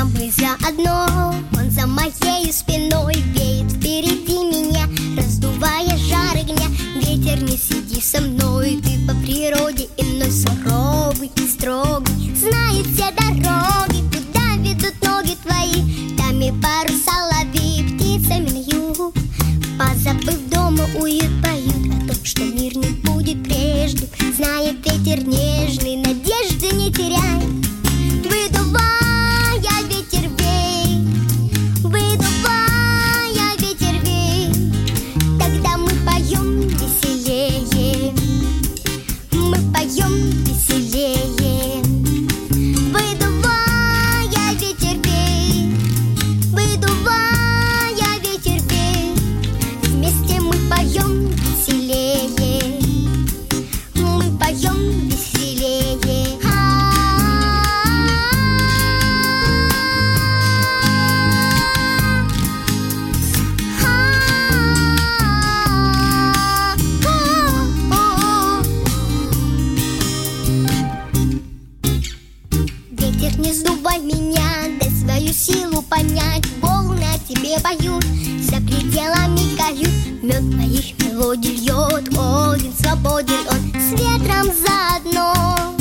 мы заодно. Он за моей спиной веет впереди меня, раздувая жар огня. Ветер, не сиди со мной, ты по природе иной, суровый и строгий, знает все дороги, куда ведут ноги твои. Там и паруса лови, птицами на юг, позабыв дома уют, поют о том, что мир не будет прежним. Знает ветер нежный, надежды не теряй. Выдувая ветер вей, выдувая ветер вей, тогда мы поем веселее, мы поем веселее. Выдувая ветер вей, выдувая ветер вей, вместе мы поем веселее, мы поем веселее. Ветер, не сдувай меня, дай свою силу понять. Волны о тебе поют, за пределами кают. Мед моих мелодий льет, Один свободен, он с ветром заодно.